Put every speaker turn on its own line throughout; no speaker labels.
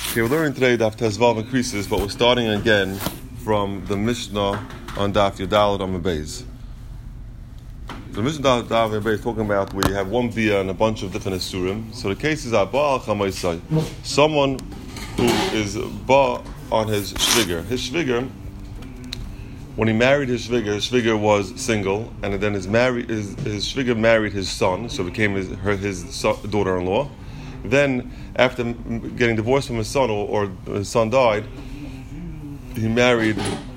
Okay, we're learning today Daf Tezvav increases, but we're starting again from the Mishnah on Daf Yudalad Amud Beis. The Mishnah Daf Yudalad Beis is talking about where you have one bia and a bunch of different asurim. So the case is Abba Chamaisai, someone who is ba on his shviger. His shviger, when he married his shviger was single, and then his shviger married his son, so became his daughter-in-law. Then, after getting divorced from his son, or his son died, he married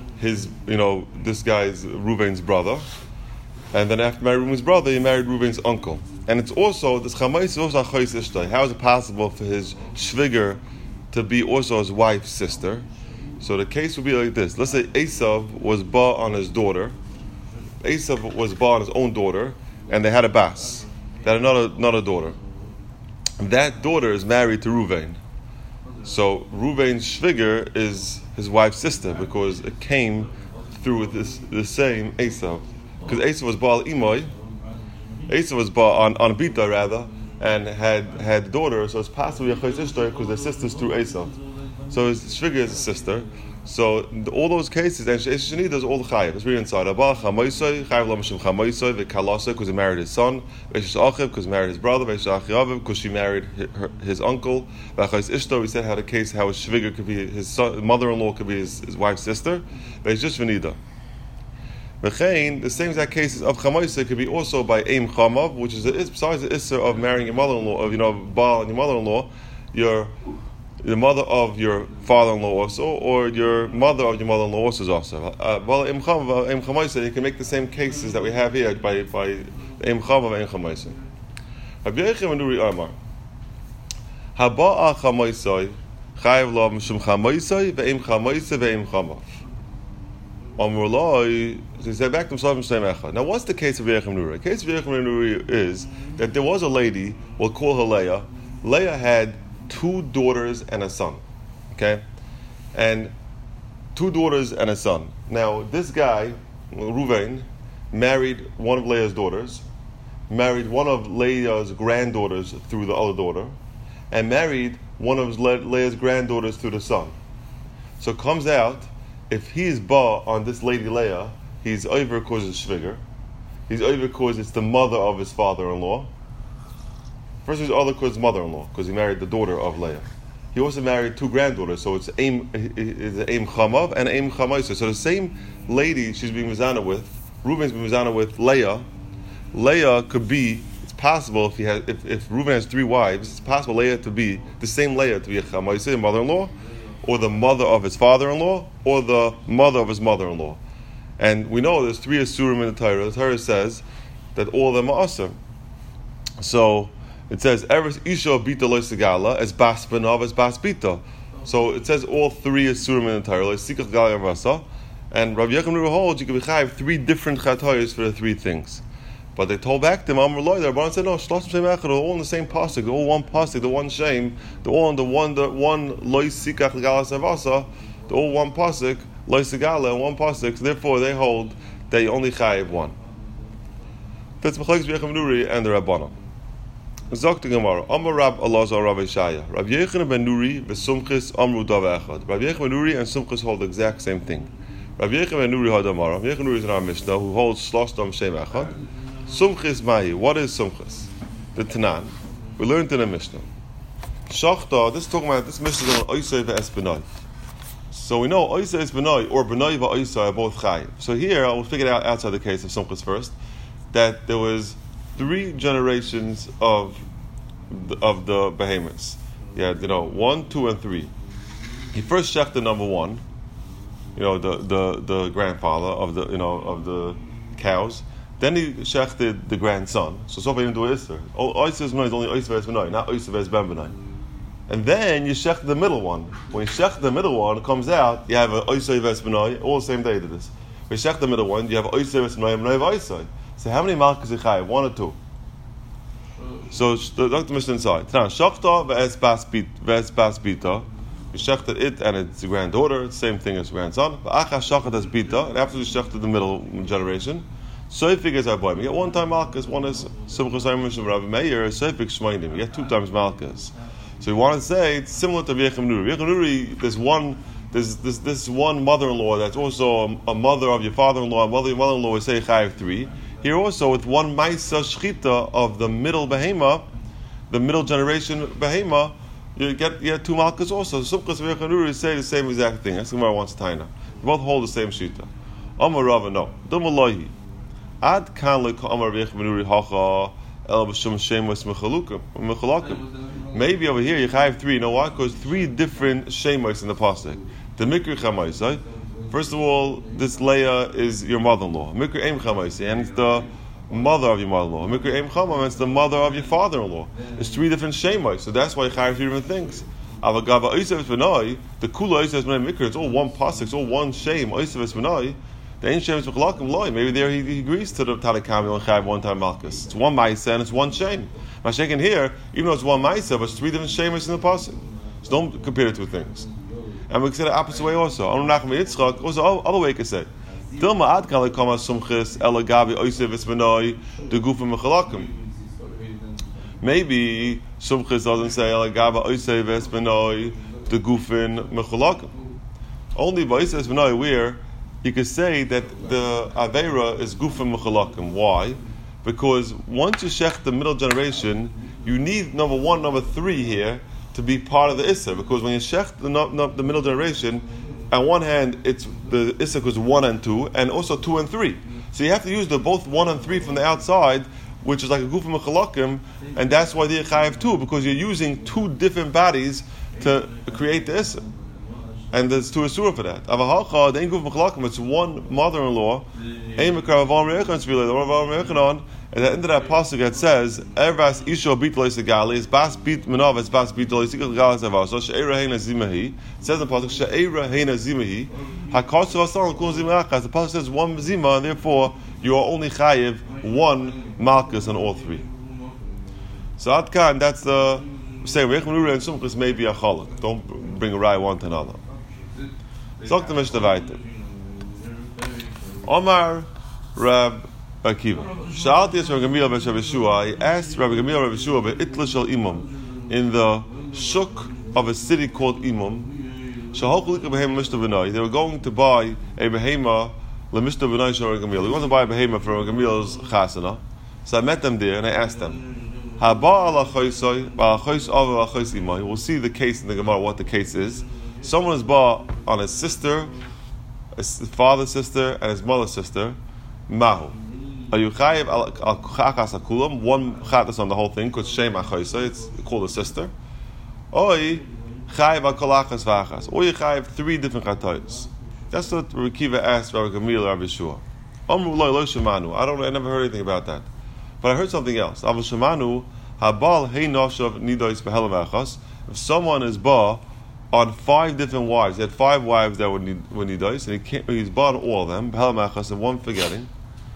this guy's Reuven's brother. And then after marrying Reuven's brother, he married Reuven's uncle. And it's also, this Chamais is also Achos Ishtay. How is it possible for his shviger to be also his wife's sister? So the case would be like this. Let's say Esav was ba on his daughter. Esav was ba on his own daughter, and they had a bas. They had another daughter. That daughter is married to Reuven. So Reuven's shviger is his wife's sister because it came through the same Esav. Because Esav was Baal Imoy. Esav was Baal on Bita rather, and had daughter, so it's possibly a Chayz Ishtar because they're sisters through Esav. So his shviger is a sister. So all those cases, and Shani does all the chayiv. Let's read inside. Abba Chamaisai, Chayiv Lo Mishum Chamaisai, V'Kalasa because he married his son, V'Eshes Achiv because he married his brother, V'Eshes Achiv because she married his uncle. V'Chayz Ishtar, we said how the case how his shviger could be his mother-in-law could be his wife's sister. V'Eshes V'Nida. V'chein, the same exact cases of Chamaisai could be also by Eim Chamav, which is besides the issur of marrying your mother-in-law, of Baal and your mother-in-law, the mother of your father-in-law also, or your mother of your mother-in-law also is also. Well, Eim Chamaisai, you can make the same cases that we have here by Eim Chamav and Eim Chamaisai. Rabbi Yochanan ben Nuri Amar, Haba'a Chamaisai, Chayav Lo Mishum Chamaisai, Ve'eim Chamaisai, Ve'eim Chamav. So he said back to himself. Now, what's the case of Rabbi Yochanan ben Nuri? The case of Rabbi Yochanan ben Nuri is that there was a lady, we'll call her Leah. Leah had 2 daughters and a son, okay? And 2 daughters and a son. Now, this guy, Reuven, married one of Leah's daughters, married one of Leah's granddaughters through the other daughter, and married one of Leah's granddaughters through the son. So it comes out, if he's ba on this lady Leah, he's over because it's shviger. He's over because it's the mother of his father-in-law. First, he's other because mother-in-law, because he married the daughter of Leah. He also married 2 granddaughters, so it's Eim Chamav and Eim Chamaisa. So the same lady she's being mizana with, Reuven's being mizana with Leah. Leah could be. It's possible if Reuven has 3 wives, it's possible Leah to be the same Leah to be a Chamaisa, mother-in-law, or the mother of his father-in-law, or the mother of his mother-in-law. And we know there's 3 asurim in the Torah. The Torah says that all of them are asur. So it says, Eres Isha Bita Lo Segala, as Bas Benav, as Bas Bita. So it says all 3 asurim in the Torah, like Sikach Gal Yavasa. And Rabbi Yochanan ben Nuri holds you can be chayiv 3 different chatayos for the 3 things. But they told back to him, Amar Loi, the Rabbanan said, no, Shloshim Shem Echad, they're all in the same pasuk, they're all one pasuk, the one shame, they're all in the one Loi Sikach Gal Yavasa, they're all one pasuk, Loi Segala, and one pasuk, so therefore they hold that you only chayiv 1. That's Machlokes Rabbi Yochanan ben Nuri and the Rabbanan. Zok the Gemara, Amar Rab Elazar Rav Yeshaya, Rabbi Yochanan ben Nuri v'Sumchis Amru Dav Echad. Rabbi Yochanan ben Nuri and Sumchis hold the exact same thing. Rabbi Yochanan ben Nuri Hadamar. Rabbi Yochanan ben Nuri is in our Mishnah who holds Shloshtam Shem Echad. Sumchis Mahi. What is Sumchis? The Tanan. We learned in the Mishnah. Shachta. This is talking about this Mishnah is on Oisei ve'Esbenai. So we know Oisei Esbenai or Benai ve'Oisei are both chayiv. So here I will figure it out outside the case of Sumchis first. That there was 3 generations of the behemoths. Yeah, 1, 2, and 3. He first shechted number 1, the grandfather of the cows. Then he shechted the grandson. So far he didn't do Isser. Isser is only Isser Esbenai, not Isser Esbenai. And then you shechted the middle one. When you shechted the middle one, it comes out you have a Isser Esbenai. All the same day to this. When you shechted the middle one, you have Isser Esbenai and Benai Isser. So how many malchus is chayiv? 1 or 2? So look the Mishnah inside. Tanan shachta ve'es bas bita. You shechted it and its granddaughter, same thing as grandson. V'acha shachat as bita, and after you shechted the middle generation, soifig is our boy. You get 1 time malchus. One is Simchas Ayim Rabbi Meir. Soifig shmeinim. You get 2 times malchus. So we want to say it's similar to V'yechem Nuri. V'yechem Nuri, there's this one mother-in-law that's also a mother of your father-in-law, mother of your mother-in-law. We say chayiv 3. Here also with one ma'isa shchita of the middle behema, the middle generation behema, you get 2 malchus also. Sumchus and V'yechem Nuri say the same exact thing. That's the Gemara wants to taina. They both hold the same shita. Amar Rava, no. Dumalohi. Ad kan le Amar V'yechem Nuri hacha. Maybe over here you have 3. You know why? Because 3 different shemos in the pasuk. The mikra chamaisai. First of all, this Leah is your mother-in-law. Mikra em chamaisai, and it's the mother of your mother-in-law. Mikra em chamam, it's the mother of your father-in-law. It's 3 different shemos, so that's why you have 3 different things. Avagava oisev benai, the kula oisev benai mikra. It's all one pasuk. It's all one shem. Oisev benai. The ancient Shemesh Mechalakim loy. Maybe there he agrees to the Tanakhama and Chayav 1 time Malchus. It's 1 Ma'isa and it's 1 Shem. Mashiach here, even though it's 1 Ma'isa, but it's 3 different Shemesh in the pasuk. So don't compare the 2 things. And we can say the opposite way also. Anu Nachman Yitzchak, also other way you can say. Dilma ad kan lekama sumchis elagavi oisev esbenoi the gufim Mechalakim. Maybe sumchis doesn't say elagavi oisev esbenoi the gufin Mechalakim. Only by oisev esbenoi where you could say that the Aveira is Gufim Mechalakim. Why? Because once you shech the middle generation, you need number 1, number 3 here to be part of the Issa. Because when you shech the middle generation, on one hand, it's the Issa goes 1 and 2, and also 2 and 3. So you have to use the both 1 and 3 from the outside, which is like a Gufim Mechalakim, and that's why they're Chayav 2, because you're using 2 different bodies to create the Issa. And there's 2 asura for that. It's 1 mother-in-law. And at the end of that pasuk it says, "Ervas isho bit lo yisegali." It's bas bit menav. It's bas bit lo yisegali zavas. So she'era heina zimahi. It says in the pasuk, "She'era heina zimahi." Hakasu asal kol zimachas. The pasuk says 1 zima, and therefore you are only chayiv 1 malchus on all 3. So Adkan, that's the say V'yechem Nuri and Sumchus may be a chalak. Don't bring a raya one to another. Sagt the Mishnah weiter. Omar Rab Akiva. Shalti es Rabbi Gamliel ben Yeshua. He asked Rabbi Gamliel ben Yeshua be'itla shel imam in the shuk of a city called Imam. Shahochlik behema Mishnah v'nai. They were going to buy a behema leMishnah v'nai shel Rabbi Gamliel. They wanted to buy a behema for Rabbi Gamliel's chasana. So I met them there and I asked them. Haba ala choisoi ba'achois ava achois imai. We'll see the case in the Gemara what the case is. Someone is bought on his sister, his father's sister, and his mother's sister. Mahu. Are you chayiv al chachas akulam? 1 chatas on the whole thing, because shem achoisa. It's called a sister. Oi chayiv al kolachas vachas. Or you chayiv 3 different chatayos. That's what Rabbi Kiva asked Rabbi Gamliel Rabbi Yeshua. Amru lo shemanu. I never heard anything about that, but I heard something else. Aval shemanu habal hey noshav nidois behelam achas. If someone is bought on 5 different wives. He had 5 wives that when he dies, and he's bought all of them, and 1 forgetting.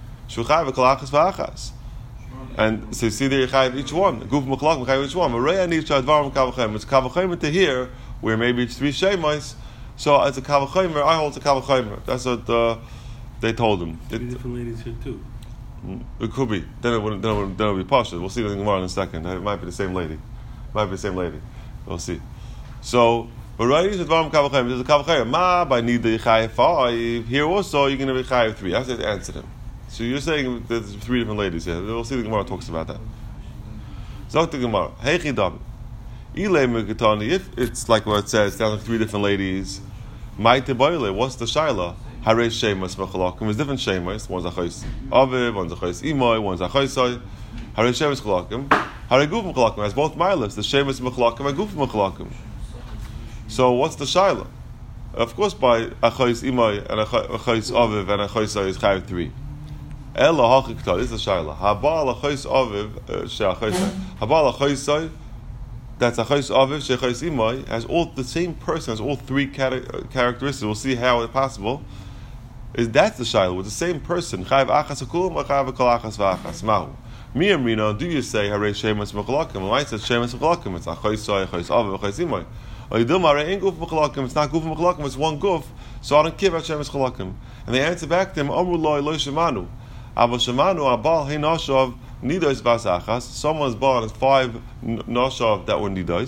And so you see there you have each one. Guf Mechalak Mechayiv each one. It's Kavachayim to here, where maybe it's 3 Shemais. So it's a Kavachayim, I hold it's a Kavachayim. That's what they told him.
3 different ladies here too.
It could be. Then it would be partial. We'll see the Gemara in a second. It might be the same lady. We'll see. So, but right here, there's a Kavachayim. Ma, by need the Chayiv 5. Here also, you're going to be Chayiv 3. I have to answer them. So you're saying there's 3 different ladies here. We'll see the Gemara talks about that. Zok the Gemara. Hey Chidam. If it's like what it says, down to 3 different ladies, what's the Shaila? Hare Shemas Mechalakim. There's different Shemas. One's Achos Aviv, one's Achos Imoy, one's Achosai. Hare Shemas Mechalakim. Hare Guf Mechalakim has both milas. The Shemas Mechalakim and Guf Mechalakim. So what's the Shaila? Of course, by Achos Imoy and Achos Aviv and Achosai is Chayav 3. Ella Hachikta is the Shaila. Habal Achos Aviv Sheachosai. Habal Achosai. That's Achos Aviv Sheachos Imoy has all the same person, has all 3 characteristics. We'll see how it's possible. That's the Shaila with the same person. Chayav Achas Akulam or Chayav Kol Achas V'Achas Mahu. Mi Amrina, do you say Hare Shemas Mechalakim? Why it says Shemas Mechalakim? It's Achosai, Achos Aviv, Achos Imoy. Or Yidilma Hare Ein Guf Mechalakim. It's not Guf Mechalakim. It's 1 Guf. So I don't care about Shemas Mechalakim. And they answer back to him, Amru Loi Lo Shemanu. Abba Shemanu Abal Hein Nashav Nidos Bas Achas. Someone's born as 5 Nashav that were Nidos.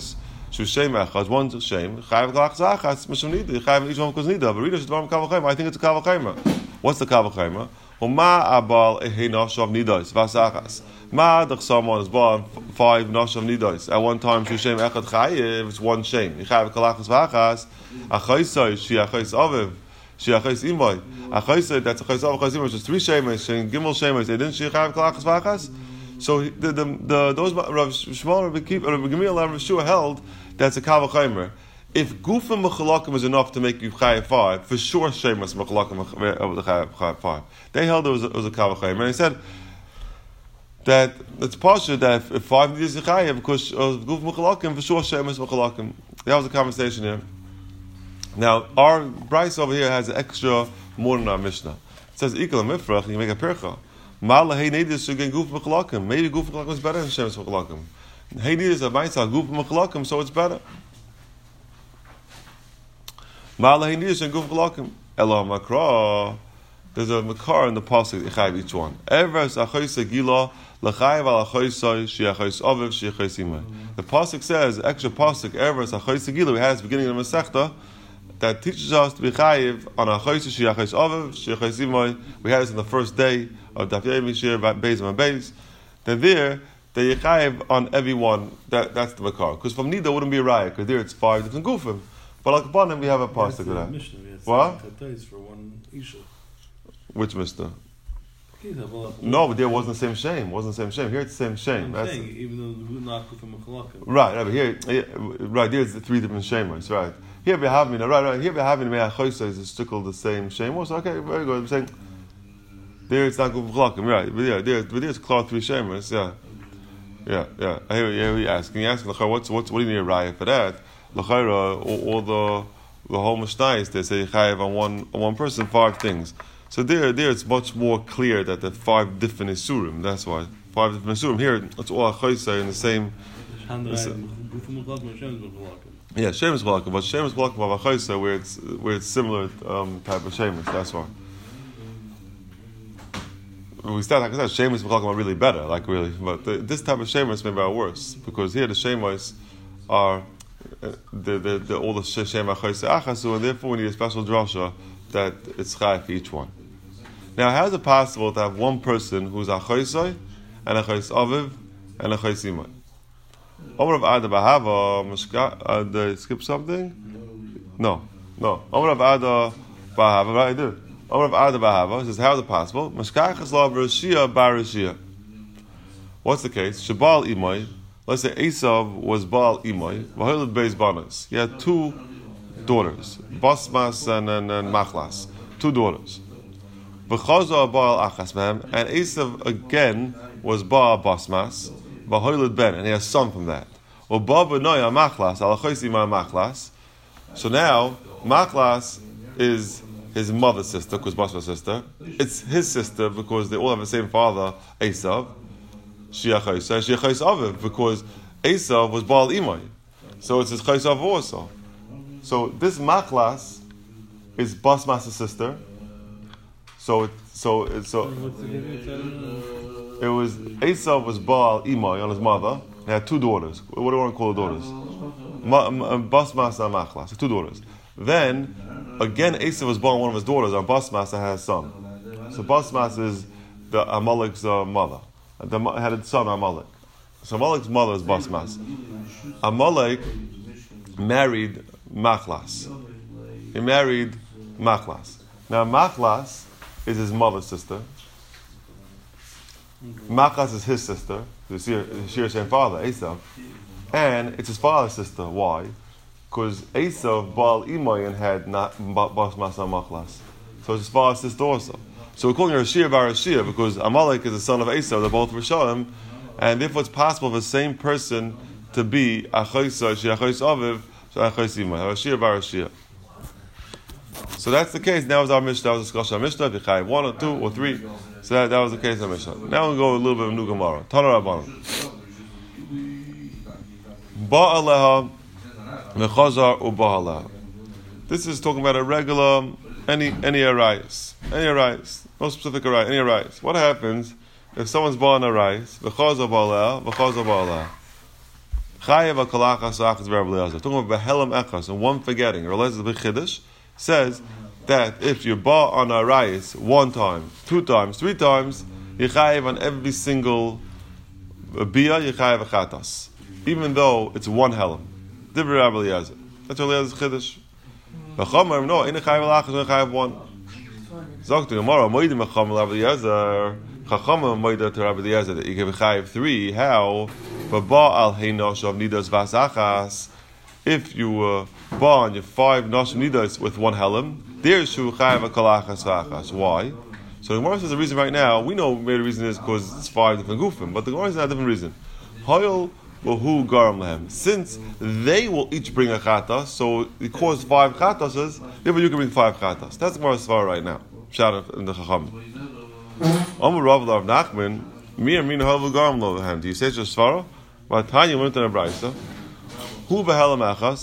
Shu Shem Echad, one Shem, Chayav Kalachas Achas, Mishum Nida, Chayav each one because Nida. But Rita Shadvarim Kavachayma, I think it's a Kavachayma. What's the Kavachayma? Huma Abal Ehe Noshav Nidos, Vasachas. Ma Dach someone is born 5 Noshav Nidos. At one time, Shu Shem Echad Chayav, it's one Shem. Chayav Kalachas Achas, Achaisai, Shi Achais Aviv. She achais imoy. Achais, that's achais av achais imoy. Which is 3 shemes. Shein gimel shemes. They didn't she chayav kalachas vachas. So those Rav Shmuel, Rav Gamliel, and Rav Shua held that's a kavachaymer. If gufim mechalakim is enough to make you chayav 5, for sure shemes mechalakim over the chayav 5. They held it was a kavachaymer, and they said that it's partial that if 5 needs a chayav because of gufim mechalakim, for sure shemes mechalakim. That was a conversation here. Now, our Bryce over here has an extra more than our Mishnah. It says, Ikal Mifrach, you make a percha. Ma'ala hey needis should get guf mechalakim. Maybe guf mechalakim is better than shemes mechalakim. Hey needis a ma'isa guf mechalakim, so it's better. Ma'ala hey needis should guf mechalakim. Ela makra. There's a makar in the pasuk ichayiv each one. Evers achoyse gila lachayiv al achoyse sheachos aviv sheachos imay. The pasuk says extra pasuk evers achoyse gila. We had at the beginning of the Masechta that teaches us to be chayiv on achoyse sheachos aviv sheachos imay. We had this on the first day of Daf Yomi Shir Beis and Beis. Then there they chayiv on everyone. That's the makar. Because from Nida wouldn't be a riot because there it's 5 different gufim. But like upon them we have a pasuk of that. What?
For one isha.
Which Mishnah? No, but there wasn't the same shame. Wasn't the same shame. Here it's the same shame.
I'm saying, even though we're not from a chalakah.
Right, but here, there's 3 different shames, right? Here we have here we have me'achoysa is still the same shame. Also, okay, very good. I'm saying there it's not good for chalakah, right? But there's cloth 3 shames, yeah. Here we ask. Can you ask what do you need a riot for that? L'chayra, all the whole Mishnah is they say chayav on one person 5 things. So there it's much more clear that the 5 different isurim. That's why 5 different isurim. Here it's all achoysa in the same. Yeah, shemus chalakah, but shemus chalakah of achoysa where it's similar type of shemus. That's why. We start like I said, shemus chalakah are really better, like really, but this type of shemus maybe are worse because here the shemus are all the shem achoysa achasu, and therefore we need a special drasha that it's chai for each one. Now, how is it possible to have one person who's a choisoi and a chois aviv and a chois imay? Omar of Ada Bahava, did I skip something? No. Omar of Ada Bahava, right? I did. Omar of Ada Bahava says, how is it possible? Mashkachas la b'rashia bar-rashia. What's the case? Shabal imay. Let's say Esav was Baal imay. V'hoilad beis banas. He had 2 daughters, Basmas and Machlas, 2 daughters. V'chaza Baal achas mehem, and Esav again was Baal Basmas, v'hoilad ben, and he has a son from that. Or Baal b'noya Machlas, alachois ima Machlas. So now Machlas is his mother's sister, because Basmas' sister. It's his sister because they all have the same father, Esav. Sheachos aviv, because Esav was Baal imay, so it's his chayis aviv also. So this Machlas is Basmas' sister. So it was Esav was Baal imay on his mother. He had 2 daughters. What do you want to call the daughters? Basmas and Machlas, 2 daughters. Then again, Esav was born one of his daughters on Basmas and had a son. So Basmas is the Amalek's mother. Had a son Amalek. So Amalek's mother is Basmas. Amalek married Machlas. He married Machlas. Now Machlas is his mother's sister. Machlas is his sister. The same father, Esav. And it's his father's sister. Why? Because Esav, Baal imay, and had not Basmas and Machlas. So it's his father's sister also. So we're calling her Rashia bar Rashia because Amalek is the son of Esav. They're both Rishonim. And therefore it's possible for the same person to be Achoysa, Sheachos aviv, Sheachos imay. Rashia bar Rashia. So that's the case. That was our Mishnah. That was the discussion of Mishnah. If you 1 or 2 or 3. So that was the case of Mishnah. Now we'll go a little bit of New Gemara. Tana Rabbanan. Ba'aleha mechazar uba'aleha. This is talking about a regular, any arayis. Any arayis. No specific arayis. Any arayis. What happens if someone's born arayis? V'chazar ba'aleha, v'chazar ba'aleha. Chayev Kalachas Achas Rabbi Eliezer. Talking about Behelam Echas and one forgetting. Or less the Chiddush says that if you bought on a rayis 1 time, 2 times, 3 times, you chayev on every single bia, you chayev a chatas, even though it's 1 helam. Different Rabbi Eliezer. That's Rabbi Eliezer's Chiddush. V'chomer no, in a chayev alachas, in a chayev 1. Zok to Gemara, moedim v'chomer Rabbi Eliezer. Chachama moeda to Rabbi Eliezer that you give a chayev 3. How? V'ba al hey noshav nidas vasachas. If you bought on your 5 noshav nidas with 1 helam, there's shu chayev a kalachas v'achas. Why? So the Gemara says the reason right now, we know maybe the reason is because it's 5 different gufim, but the Gemara says a different reason. Hoyel v'hu garam lehem. Since they will each bring a chatas, so it caused 5 chatases, therefore you can bring 5 chatas. That's the Gemara's svara right now. Shout out in the Chacham. Amar Rav Rav Nachman, mir min havu garam lehem. Do you say it's just svara? But Tanya went in a brayso. Hu behelam achas,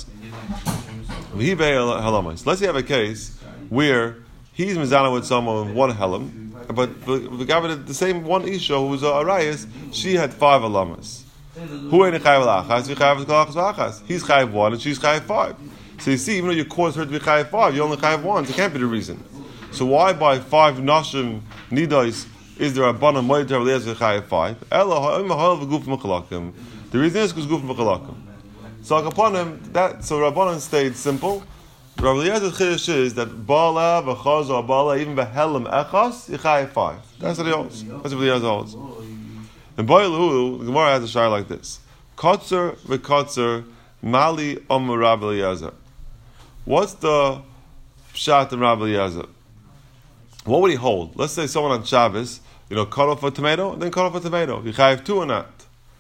v'hi behelamais. Let's say you have a case where he's mizana with someone with 1 helam, but we got the same one isha who was a arayis. She had 5 alamas. Who ain't chayav lachas? Chayav kalachas v'achas. He's chayav 1 and she's chayav 5. So you see, even though you caused her to be chayav 5, you only chayav 1. So it can't be the reason. So why by 5 nashim nidais is there a bana moed to Eliezer chayav 5? Ela ha'im ha'il v'guf mechalakim. The reason is because guf mechalakim. So upon him, so Rabbanan stayed simple. Rabbi Eliezer's chiddush is that bala v'chaz or bala even behelam echas yichayev 5. That's what he holds. That's what Eliezer holds. In Boilu, the Gemara has a shayla like this: Kotzer v'kotzer mali omer Rabbi Eliezer. What's the pshat in Rabbi Eliezer? What would he hold? Let's say someone on Shabbos, cut off a tomato and then cut off a tomato. Yichayev 2 or not?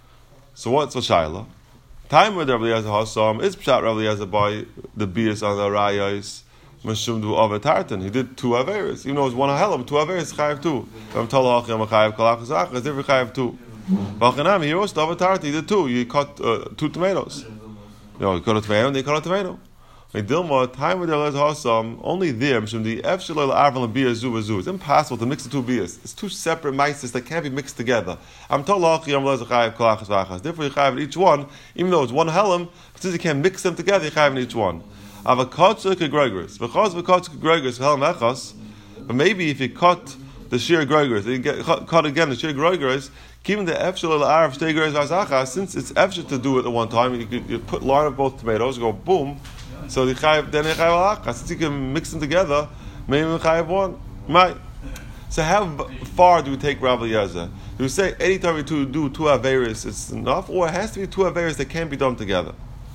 So what's the shayla? Time with Rabbi Eliezer Hassam is pshat Rabbi Eliezer by the bias on the rayos mashum du avatartan. He did 2 averes, even though it was 1 helam. 2 averes chayav 2. From talachim chayav kalachas achas different chayav 2. V'achanam he also avatartan. He did 2. He cut 2 tomatoes. He cut a tomato and they cut a tomato. Dilma time with Rabbi Eliezer Hassam only there mashum the efshalol arvel and bias zu v'zu. It's impossible to mix the 2 bias. It's 2 separate meises that can't be mixed together. I'm talachim Eliezer chayav kalachas v'achas. Therefore you chayav in each one, even though it's 1 helam. But since you can't mix them together, you chayav in each one. Avakotzer kegregors. V'chaz v'kotzer kegregors helam echas. But maybe if you cut the sheer gregors, you get cut again the sheer gregors, keeping the efshel arv shtei gregors v'achas. Since it's efshel to do it at one time, you put line of both tomatoes, go boom. So the chayav then chayav alachas. Since you can mix them together, maybe chayav 1. Might. So how far do we take Rabbi Eliezer? Do we say anytime we do 2 averis it's enough, or it has to be 2 averis that can't be done together?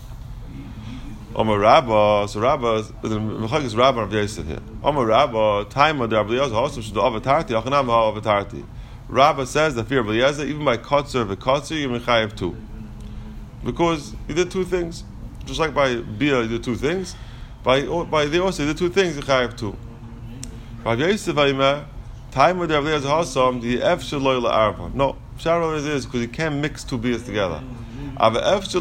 Amar Rabba, so Rabba, the Mechag is Rabba of Yosef here. Amar Rabba, time of the Rabbi Eliezer also should do avatarti, achanam ha'avatarti. Rabba says that fear of Eliezer, even by kotzer v'kotzer, you mechayev 2. Because he did 2 things. Just like by Bia, he did 2 things. By the also, he did 2 things, you mechayev 2. Rabbi Yosef Vayimah, time of the Rabbi Eliezer Hassam, the F shaloi la'arva. No, Sharon is because you can't mix 2 Bias together. But if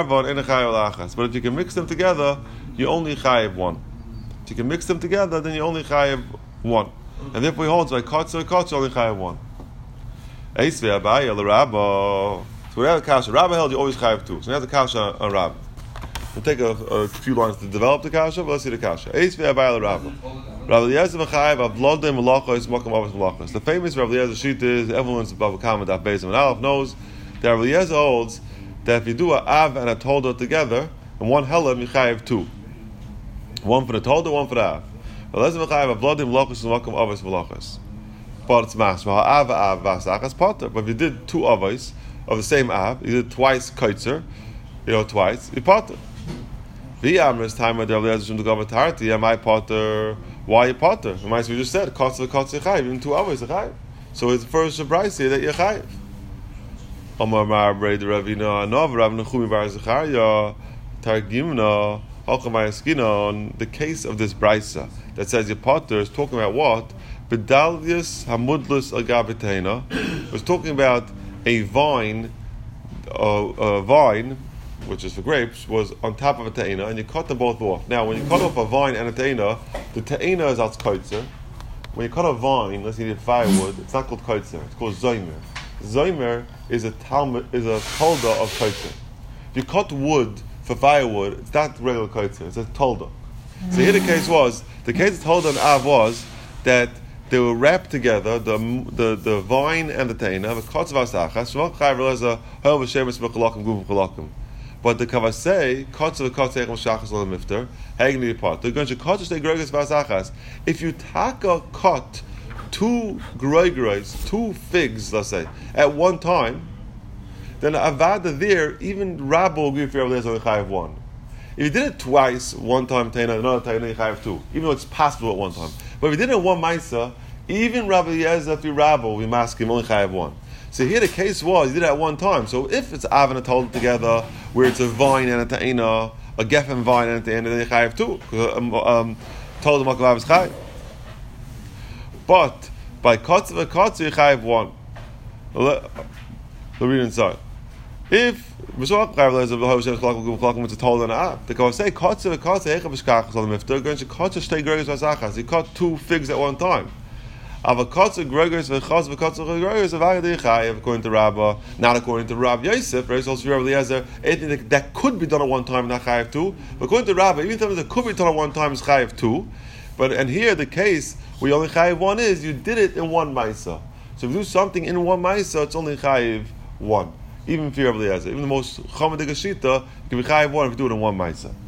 you can mix them together, you only chayev 1. If you can mix them together, then you only chayev 1. And therefore he holds by kotzer only chayev 1. Eisvei Abaye l'Rabba. So we have the kasha. Rabba held you always chayev 2. So we have the kasha on Rabba. We'll take a few lines to develop the kasha, but let's see the kasha. Eisvei Abaye l'Rabba. Rabbi Eliezer v'chayev avlodem malachos makam avos malachos. The famous Rabbi Eliezer sheet is everyone's above Kama Daf Beis and Aleph knows that Rabbi Eliezer holds that if you do an av and a tolda together, and 1 helam, you chayev 2. 1 for the tolda, 1 for the av. But it's mashma av vasachas potter. But if you did 2 avos of the same av, you did twice kaitzer, twice, you potter. V'yamris time with Rabbi Eliezer shum d'gav atarti, am I potter? Why you potter? We just said kotzer chayev, even 2 avos chayev. So it's the first shabraisi that you chayev. Amar Ma'abrei Ravina Nov Rav Nechumi Bar Zechariah Targimna Halchamayskina. On the case of this brisa that says your potter is talking about what? Bedalius Hamudlus Agavitena was talking about a vine, which is for grapes, was on top of a te'ina, and you cut them both off. Now, when you cut off a vine and a te'ina, the te'ina is als koitzer. When you cut a vine, let's say you did firewood, it's not called koitzer, it's called zoymer. Zoymer is a tolda of koitzer. If you cut wood for firewood, it's not regular kotzer, it's a tolda. So here the case of tolda and av was that they were wrapped together, the vine and the teina, the kotzer v'asachas, but the kavasei, kotzer v'kotzer echel shachas lo mifter, hagni apart. They're going to kotzer stay groigas v'asachas. If you taka cut two groigros, two figs, let's say, at one time, then avada there, even Rabbi will give you a chayav one. If you did it twice, one time teina, another teina, you chayav two, even though it's possible at one time. But if you did it in one ma'isa, even Rabbi Eliezer, if you Rabbi, we mask him only chayav one. So here the case was, you did it at one time. So if it's av and a tolda together, where it's a vine and a teina, a geffen vine and a teina, then you chayav two. Tolda makav is chayav. But by kotzer v'kotzer, you chayav one. The read inside. If it's a told and ab, the Kavah say kotzer v'kotzer echav v'shkachas al mifter, going to kotzer shtei gregos v'asachas. You cut two figs at one time. Ava kotzer gregos v'chaz v'kotzer gregos v'avayad yichayev, according to Rabbah, not according to Rav Yosef. Right? So also Rav Eliezer, anything that could be done at one time, not chayev two. But according to Rabbah, even something that could be done at one time is chayev two. And here the case where you only chayev one is you did it in one ma'isa. So if you do something in one ma'isa, it's only chayev one. Even for Rav Eliezer, even the most chomedik shita, you can be chayev one if you do it in one ma'isa.